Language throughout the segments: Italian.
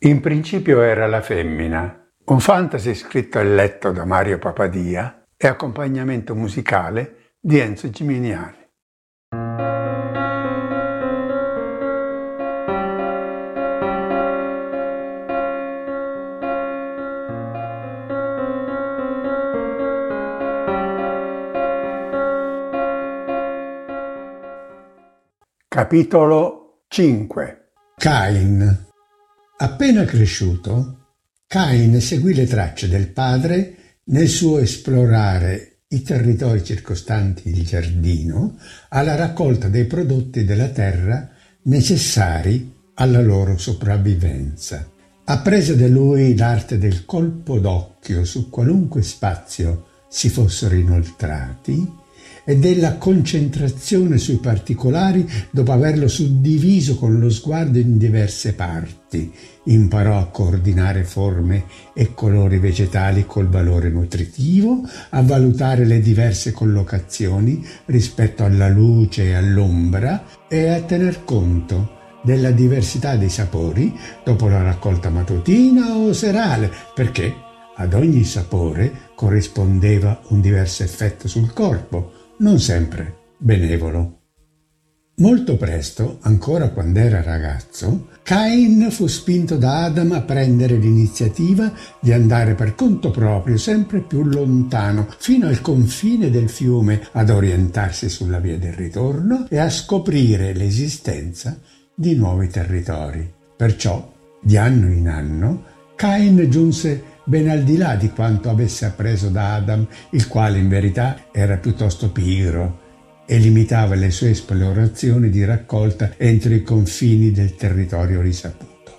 In principio era la femmina, un fantasy scritto e letto da Mario Papadia e accompagnamento musicale di Enzo Gimignani. Capitolo 5. Cain. Appena cresciuto, Cain seguì le tracce del padre nel suo esplorare i territori circostanti il giardino alla raccolta dei prodotti della terra necessari alla loro sopravvivenza. Apprese da lui l'arte del colpo d'occhio su qualunque spazio si fossero inoltrati e della concentrazione sui particolari dopo averlo suddiviso con lo sguardo in diverse parti. Imparò a coordinare forme e colori vegetali col valore nutritivo, a valutare le diverse collocazioni rispetto alla luce e all'ombra e a tener conto della diversità dei sapori dopo la raccolta mattutina o serale, perché ad ogni sapore corrispondeva un diverso effetto sul corpo, non sempre benevolo. Molto presto, ancora quando era ragazzo, Cain fu spinto da Adam a prendere l'iniziativa di andare per conto proprio sempre più lontano, fino al confine del fiume, ad orientarsi sulla via del ritorno e a scoprire l'esistenza di nuovi territori. Perciò, di anno in anno, Cain giunse ben al di là di quanto avesse appreso da Adam, il quale in verità era piuttosto pigro e limitava le sue esplorazioni di raccolta entro i confini del territorio risaputo.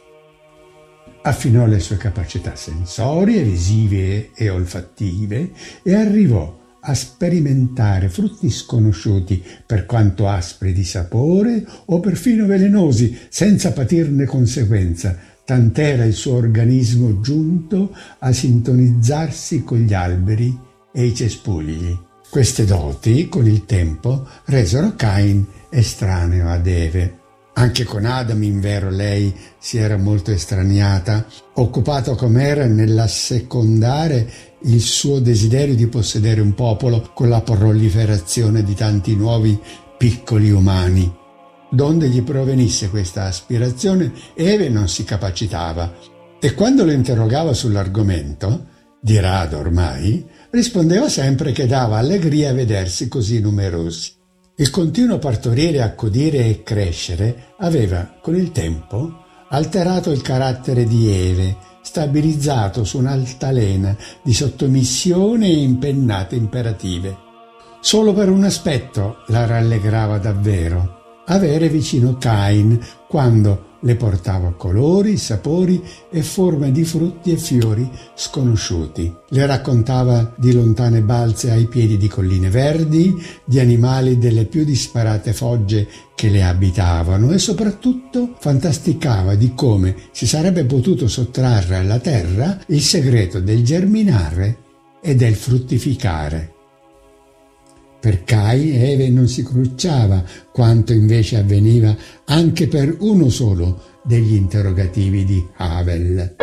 Affinò le sue capacità sensorie, visive e olfattive e arrivò a sperimentare frutti sconosciuti per quanto aspri di sapore o perfino velenosi, senza patirne conseguenza, tant'era il suo organismo giunto a sintonizzarsi con gli alberi e i cespugli. Queste doti, con il tempo, resero Cain estraneo ad Eve. Anche con Adam, invero, lei si era molto estraniata, occupato com'era nell'assecondare il suo desiderio di possedere un popolo con la proliferazione di tanti nuovi piccoli umani. Donde gli provenisse questa aspirazione, Eve non si capacitava e quando lo interrogava sull'argomento, di rado ormai, rispondeva sempre che dava allegria vedersi così numerosi. Il continuo partorire, accudire e crescere aveva, con il tempo, alterato il carattere di Eve, stabilizzato su un'altalena di sottomissione e impennate imperative. Solo per un aspetto la rallegrava davvero: avere vicino Cain quando le portava colori, sapori e forme di frutti e fiori sconosciuti. Le raccontava di lontane balze ai piedi di colline verdi, di animali delle più disparate fogge che le abitavano e soprattutto fantasticava di come si sarebbe potuto sottrarre alla terra il segreto del germinare e del fruttificare. Per Cain Eve non si crucciava quanto invece avveniva anche per uno solo degli interrogativi di Havel.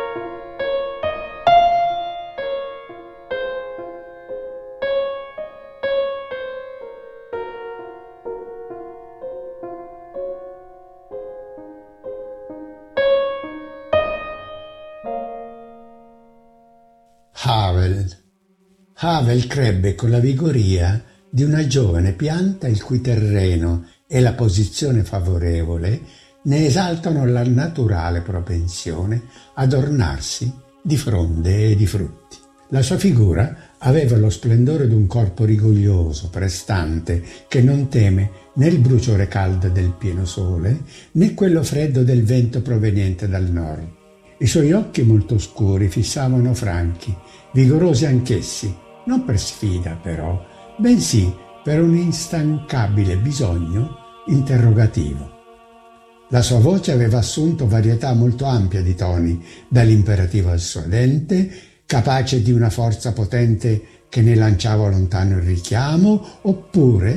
Havel crebbe con la vigoria di una giovane pianta il cui terreno e la posizione favorevole ne esaltano la naturale propensione ad ornarsi di fronde e di frutti. La sua figura aveva lo splendore d'un corpo rigoglioso, prestante, che non teme né il bruciore caldo del pieno sole, né quello freddo del vento proveniente dal nord. I suoi occhi molto scuri fissavano franchi, vigorosi anch'essi, non per sfida però, bensì per un instancabile bisogno interrogativo. La sua voce aveva assunto varietà molto ampia di toni, dall'imperativo al suadente, capace di una forza potente che ne lanciava lontano il richiamo, oppure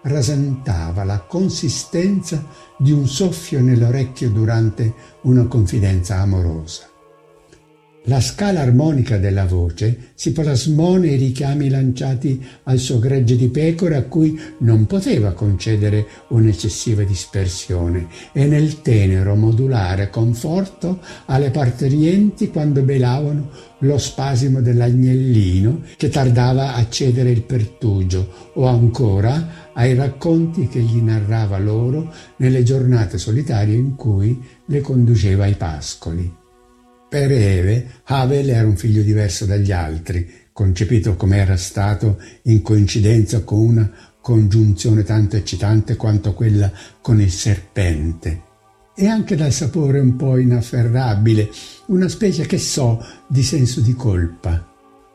rasentava la consistenza di un soffio nell'orecchio durante una confidenza amorosa. La scala armonica della voce si plasmò nei richiami lanciati al suo gregge di pecore a cui non poteva concedere un'eccessiva dispersione e nel tenero modulare conforto alle partorienti quando belavano lo spasimo dell'agnellino che tardava a cedere il pertugio o ancora ai racconti che gli narrava loro nelle giornate solitarie in cui le conduceva ai pascoli. Per Eve, Havel era un figlio diverso dagli altri, concepito come era stato in coincidenza con una congiunzione tanto eccitante quanto quella con il serpente, e anche dal sapore un po' inafferrabile, una specie, che so, di senso di colpa.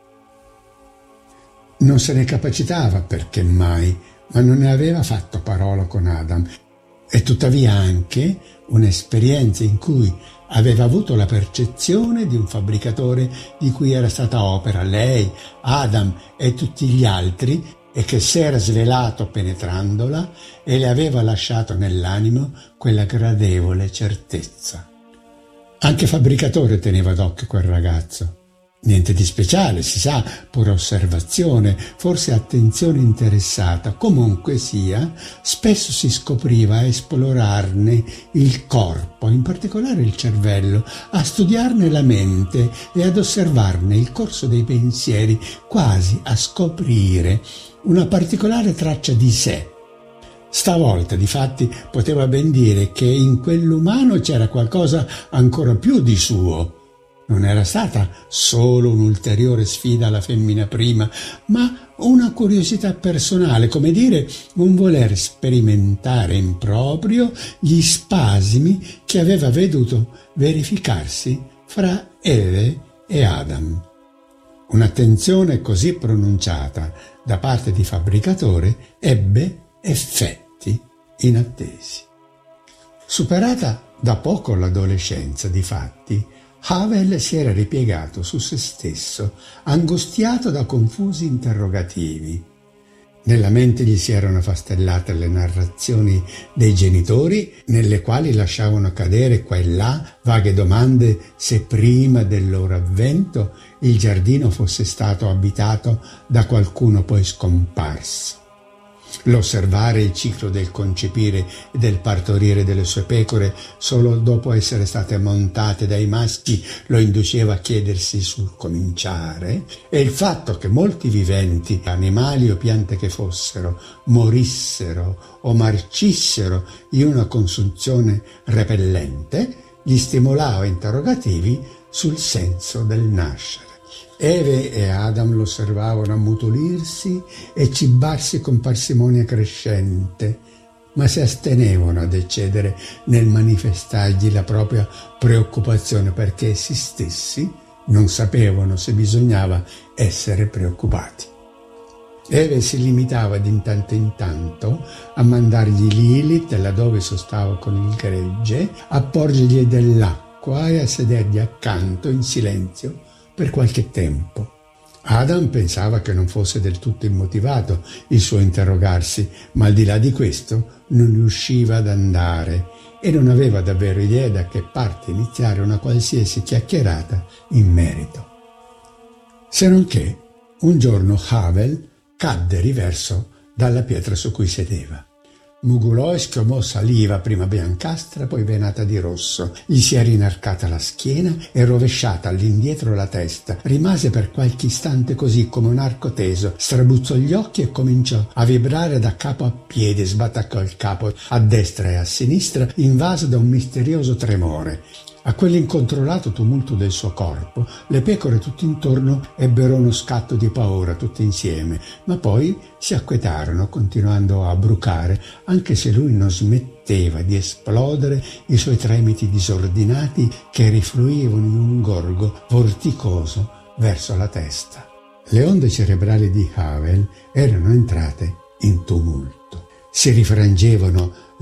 Non se ne capacitava, perché mai, ma non ne aveva fatto parola con Adam, e tuttavia anche un'esperienza in cui aveva avuto la percezione di un fabbricatore di cui era stata opera lei, Adam e tutti gli altri, e che s'era svelato penetrandola e le aveva lasciato nell'animo quella gradevole certezza. Anche fabbricatore teneva d'occhio quel ragazzo. Niente di speciale, si sa, pura osservazione, forse attenzione interessata. Comunque sia, spesso si scopriva a esplorarne il corpo, in particolare il cervello, a studiarne la mente e ad osservarne il corso dei pensieri, quasi a scoprire una particolare traccia di sé. Stavolta, difatti, poteva ben dire che in quell'umano c'era qualcosa ancora più di suo. Non era stata solo un'ulteriore sfida alla femmina prima, ma una curiosità personale, come dire, un voler sperimentare in proprio gli spasimi che aveva veduto verificarsi fra Eve e Adam. Un'attenzione così pronunciata da parte di fabbricatore ebbe effetti inattesi. Superata da poco l'adolescenza, difatti, Havel si era ripiegato su se stesso, angustiato da confusi interrogativi. Nella mente gli si erano affastellate le narrazioni dei genitori, nelle quali lasciavano cadere qua e là vaghe domande se prima del loro avvento il giardino fosse stato abitato da qualcuno poi scomparso. L'osservare il ciclo del concepire e del partorire delle sue pecore solo dopo essere state montate dai maschi lo induceva a chiedersi sul cominciare, e il fatto che molti viventi, animali o piante che fossero, morissero o marcissero in una consunzione repellente, gli stimolava interrogativi sul senso del nascere. Eve e Adam lo osservavano ammutolirsi e cibarsi con parsimonia crescente, ma si astenevano ad eccedere nel manifestargli la propria preoccupazione, perché essi stessi non sapevano se bisognava essere preoccupati. Eve si limitava di tanto in tanto a mandargli Lilith laddove sostava con il gregge, a porgergli dell'acqua e a sedergli accanto in silenzio per qualche tempo. Adam pensava che non fosse del tutto immotivato il suo interrogarsi, ma al di là di questo non riusciva ad andare e non aveva davvero idea da che parte iniziare una qualsiasi chiacchierata in merito. Se non che un giorno Havel cadde riverso dalla pietra su cui sedeva. Mugolò e schiumò saliva, prima biancastra, poi venata di rosso. Gli si era inarcata la schiena e rovesciata all'indietro la testa. Rimase per qualche istante così, come un arco teso, strabuzzò gli occhi e cominciò a vibrare da capo a piedi, sbattaccò il capo a destra e a sinistra, invaso da un misterioso tremore. A quell'incontrollato tumulto del suo corpo, le pecore tutt'intorno ebbero uno scatto di paura tutte insieme, ma poi si acquetarono, continuando a brucare, anche se lui non smetteva di esplodere i suoi tremiti disordinati che rifluivano in un gorgo vorticoso verso la testa. Le onde cerebrali di Havel erano entrate in tumulto. Si rifrangevano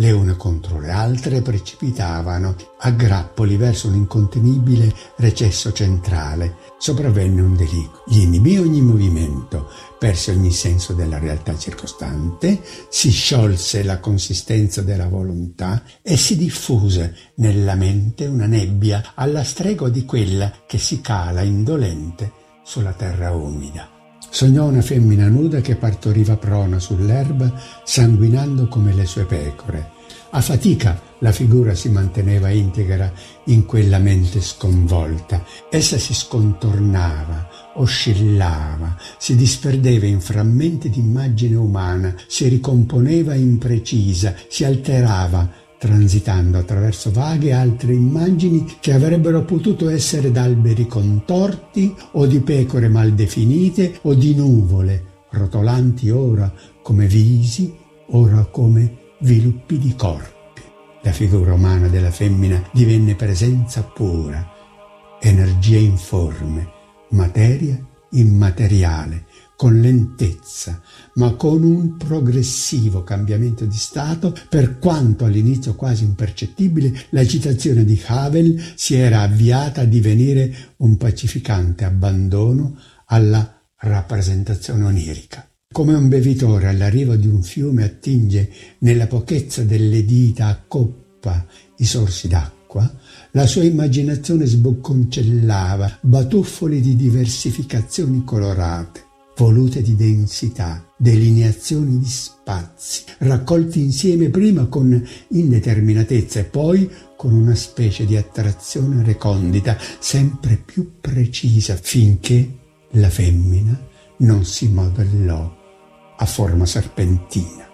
Le une contro le altre precipitavano a grappoli verso un incontenibile recesso centrale. Sopravvenne un deliquio. Gli inibì ogni movimento, perse ogni senso della realtà circostante, si sciolse la consistenza della volontà e si diffuse nella mente una nebbia alla stregua di quella che si cala indolente sulla terra umida. Sognò una femmina nuda che partoriva prona sull'erba, sanguinando come le sue pecore. A fatica la figura si manteneva integra in quella mente sconvolta. Essa si scontornava, oscillava, si disperdeva in frammenti d'immagine umana, si ricomponeva imprecisa, si alterava, transitando attraverso vaghe altre immagini che avrebbero potuto essere d'alberi contorti o di pecore mal definite o di nuvole, rotolanti ora come visi, ora come viluppi di corpi. La figura umana della femmina divenne presenza pura, energia informe, materia immateriale, con lentezza, ma con un progressivo cambiamento di stato, per quanto all'inizio quasi impercettibile, l'agitazione di Havel si era avviata a divenire un pacificante abbandono alla rappresentazione onirica. Come un bevitore alla riva di un fiume attinge nella pochezza delle dita a coppa i sorsi d'acqua, la sua immaginazione sbocconcellava batuffoli di diversificazioni colorate, volute di densità, delineazioni di spazi, raccolti insieme prima con indeterminatezza e poi con una specie di attrazione recondita, sempre più precisa, finché la femmina non si modellò a forma serpentina.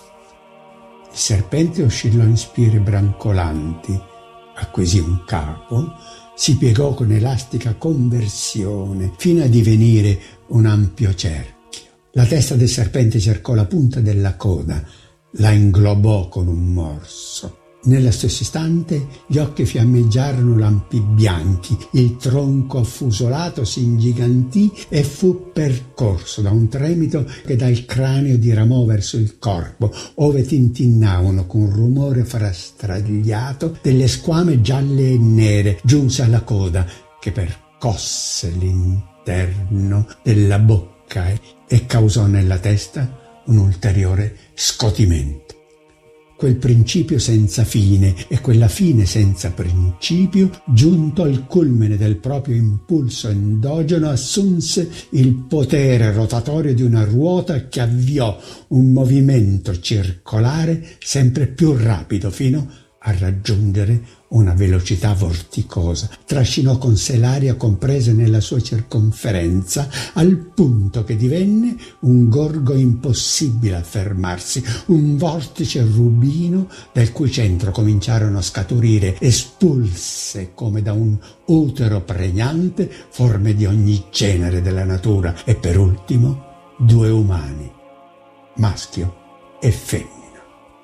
Il serpente oscillò in spire brancolanti, acquisì un capo, si piegò con elastica conversione fino a divenire un ampio cerchio. La testa del serpente cercò la punta della coda, la inglobò con un morso. Nello stesso istante gli occhi fiammeggiarono lampi bianchi, il tronco affusolato si ingigantì e fu percorso da un tremito che dal cranio diramò verso il corpo, ove tintinnavano con rumore frastagliato delle squame gialle e nere, giunse alla coda che percosse l'interno della bocca e causò nella testa un ulteriore scotimento. Quel principio senza fine e quella fine senza principio, giunto al culmine del proprio impulso endogeno, assunse il potere rotatorio di una ruota che avviò un movimento circolare sempre più rapido fino a raggiungere una velocità vorticosa. Trascinò con sé l'aria compresa nella sua circonferenza, al punto che divenne un gorgo impossibile a fermarsi, un vortice rubino dal cui centro cominciarono a scaturire, espulse come da un utero pregnante, forme di ogni genere della natura e per ultimo 2 umani, maschio e femmina.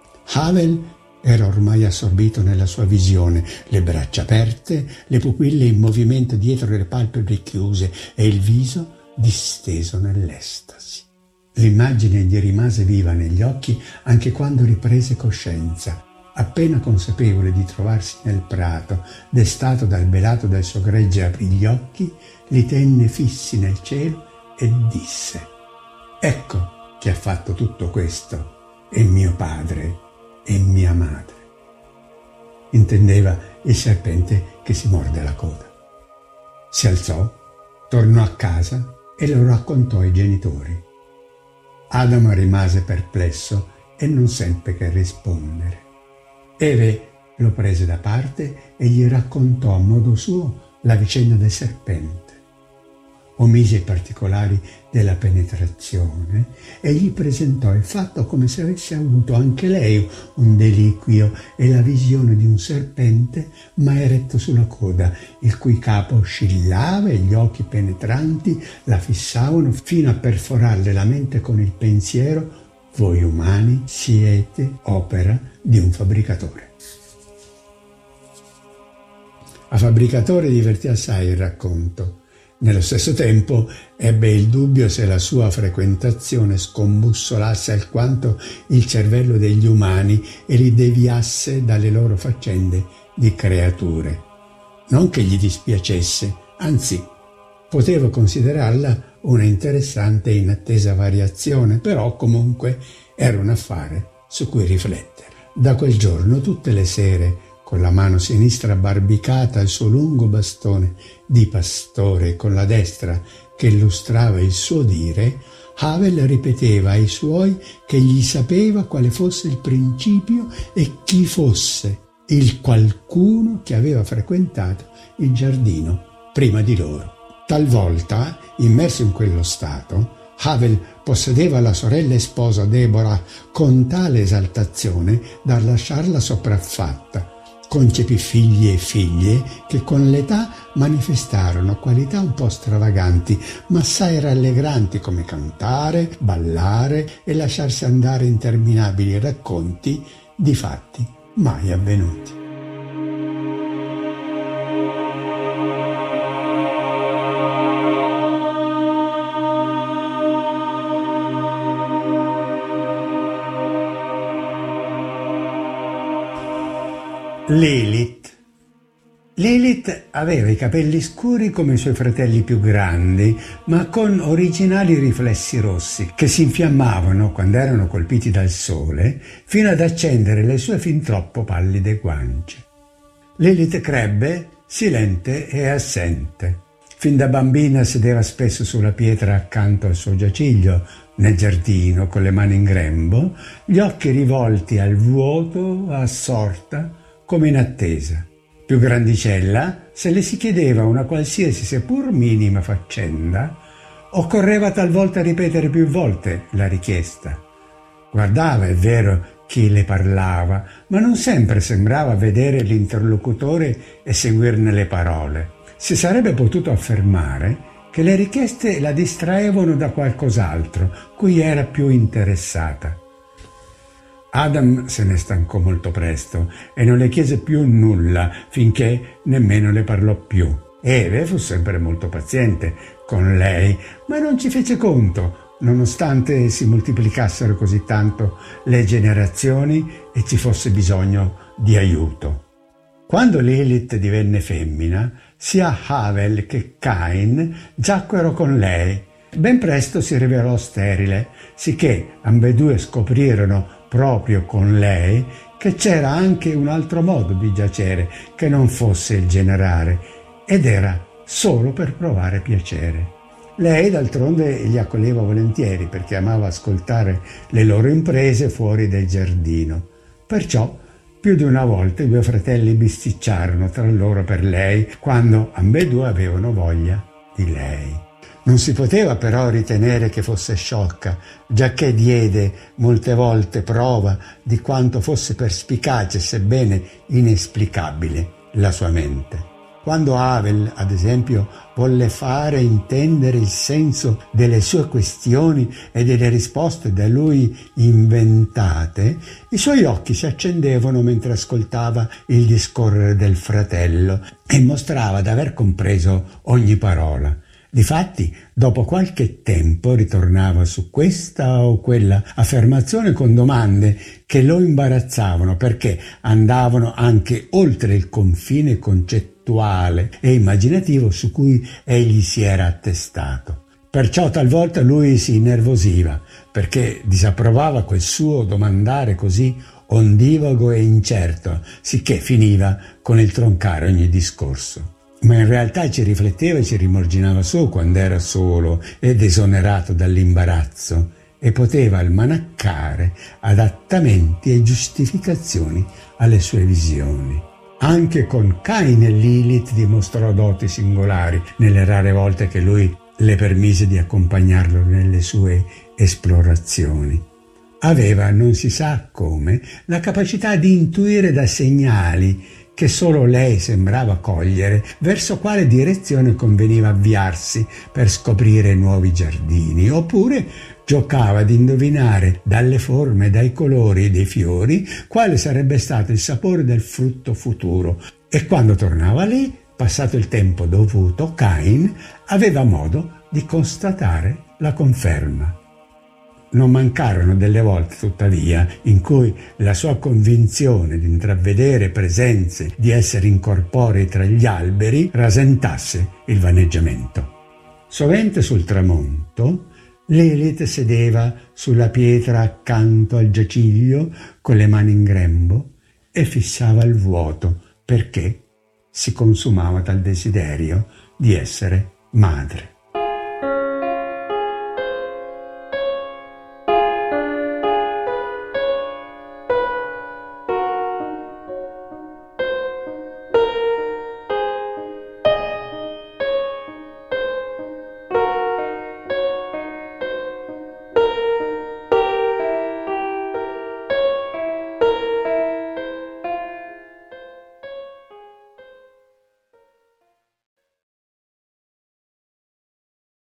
Havel era ormai assorbito nella sua visione, le braccia aperte, le pupille in movimento dietro le palpebre chiuse e il viso disteso nell'estasi. L'immagine gli rimase viva negli occhi anche quando riprese coscienza. Appena consapevole di trovarsi nel prato, destato dal belato del suo gregge, aprì gli occhi, li tenne fissi nel cielo e disse: «Ecco che ha fatto tutto questo, è mio padre e mia madre». Intendeva il serpente che si morde la coda. Si alzò, tornò a casa e lo raccontò ai genitori. Adamo rimase perplesso e non seppe che rispondere. Eve lo prese da parte e gli raccontò a modo suo la vicenda del serpente. Omise i particolari della penetrazione e gli presentò il fatto come se avesse avuto anche lei un deliquio e la visione di un serpente ma eretto sulla coda, il cui capo oscillava e gli occhi penetranti la fissavano fino a perforarle la mente con il pensiero: «Voi umani siete opera di un fabbricatore». A Fabbricatore divertì assai il racconto Nello stesso tempo ebbe il dubbio se la sua frequentazione scombussolasse alquanto il cervello degli umani e li deviasse dalle loro faccende di creature. Non che gli dispiacesse, anzi, poteva considerarla una interessante e inattesa variazione, però comunque era un affare su cui riflettere. Da quel giorno, tutte le sere, con la mano sinistra barbicata al suo lungo bastone di pastore e con la destra che illustrava il suo dire, Havel ripeteva ai suoi che gli sapeva quale fosse il principio e chi fosse il qualcuno che aveva frequentato il giardino prima di loro. Talvolta, immerso in quello stato, Havel possedeva la sorella e sposa Deborah con tale esaltazione da lasciarla sopraffatta. Concepì figli e figlie che con l'età manifestarono qualità un po' stravaganti, ma assai rallegranti come cantare, ballare e lasciarsi andare interminabili racconti di fatti mai avvenuti. Lilith aveva i capelli scuri come i suoi fratelli più grandi, ma con originali riflessi rossi che si infiammavano quando erano colpiti dal sole fino ad accendere le sue fin troppo pallide guance. Lilith crebbe silente e assente. Fin da bambina sedeva spesso sulla pietra accanto al suo giaciglio, nel giardino, con le mani in grembo, gli occhi rivolti al vuoto, assorta, come in attesa. Più grandicella, se le si chiedeva una qualsiasi seppur minima faccenda, occorreva talvolta ripetere più volte la richiesta. Guardava, è vero, chi le parlava, ma non sempre sembrava vedere l'interlocutore e seguirne le parole. Si sarebbe potuto affermare che le richieste la distraevano da qualcos'altro, cui era più interessata. Adam se ne stancò molto presto e non le chiese più nulla finché nemmeno le parlò più. Eve fu sempre molto paziente con lei, ma non ci fece conto, nonostante si moltiplicassero così tanto le generazioni e ci fosse bisogno di aiuto. Quando Lilith divenne femmina, sia Havel che Cain giacquero con lei. Ben presto si rivelò sterile, sicché ambedue scoprirono proprio con lei che c'era anche un altro modo di giacere che non fosse il generare, ed era solo per provare piacere. Lei d'altronde li accoglieva volentieri perché amava ascoltare le loro imprese fuori del giardino. Perciò più di una volta i due fratelli bisticciarono tra loro per lei quando ambedue avevano voglia di lei. Non si poteva però ritenere che fosse sciocca, giacché diede molte volte prova di quanto fosse perspicace, sebbene inesplicabile, la sua mente. Quando Havel, ad esempio, volle fare intendere il senso delle sue questioni e delle risposte da lui inventate, i suoi occhi si accendevano mentre ascoltava il discorrere del fratello e mostrava d'aver compreso ogni parola. Difatti, dopo qualche tempo ritornava su questa o quella affermazione con domande che lo imbarazzavano perché andavano anche oltre il confine concettuale e immaginativo su cui egli si era attestato. Perciò talvolta lui si innervosiva perché disapprovava quel suo domandare così ondivago e incerto, sicché finiva con il troncare ogni discorso. Ma in realtà ci rifletteva e ci rimorginava su quando era solo ed esonerato dall'imbarazzo e poteva almanaccare adattamenti e giustificazioni alle sue visioni. Anche con Cain e Lilith dimostrò doti singolari nelle rare volte che lui le permise di accompagnarlo nelle sue esplorazioni. Aveva, non si sa come, la capacità di intuire da segnali che solo lei sembrava cogliere verso quale direzione conveniva avviarsi per scoprire nuovi giardini, oppure giocava ad indovinare dalle forme e dai colori dei fiori quale sarebbe stato il sapore del frutto futuro, e quando tornava lì passato il tempo dovuto, Cain aveva modo di constatare la conferma. Non mancarono delle volte, tuttavia, in cui la sua convinzione di intravedere presenze di esseri incorporei tra gli alberi rasentasse il vaneggiamento. Sovente sul tramonto, Lilith sedeva sulla pietra accanto al giaciglio con le mani in grembo e fissava il vuoto perché si consumava dal desiderio di essere madre.